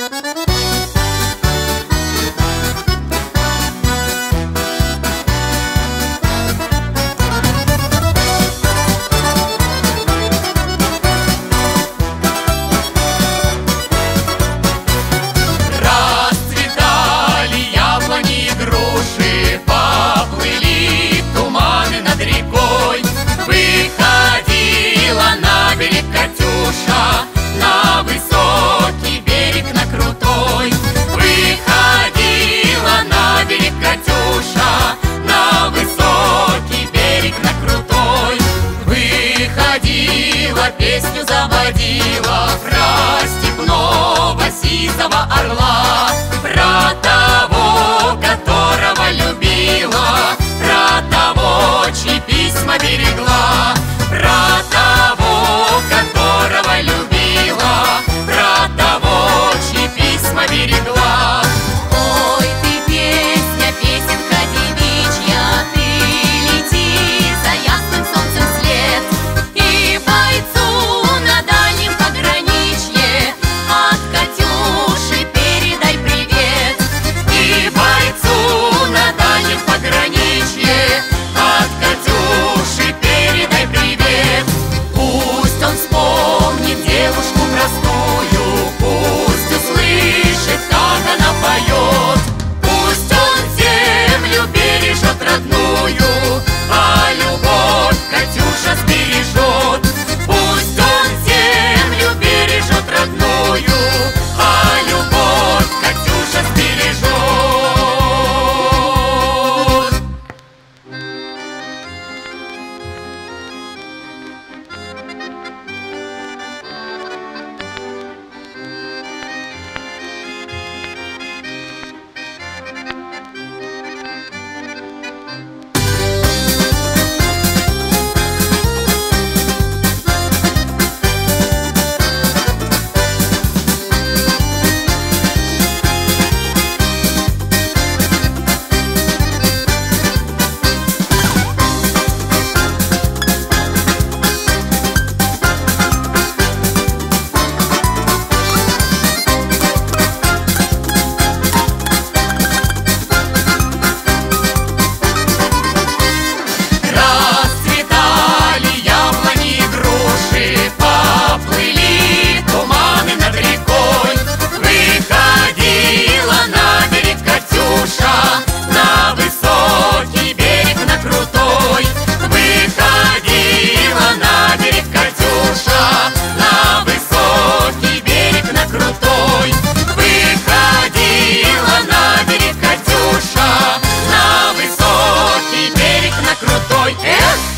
Песню заводила про степного сизого орла, про того, которого любила, про того, чьи письма берегла, про того, которого любила, про того, чьи письма берегла. Ой, ты песня, песенка девичья, ты лети за ясным солнцем вслед, и бойцу на дальнем пограничье от Катюши передай привет. И бойцу на дальнем пограничье от Катюши передай привет. Пусть он вспомнит девушку простую, пусть услышит, как она поет. Пусть он землю бережет родную, а любовь Катюша сбережет. Пусть он землю бережет родную, а любовь Катюша сбережет. Эх!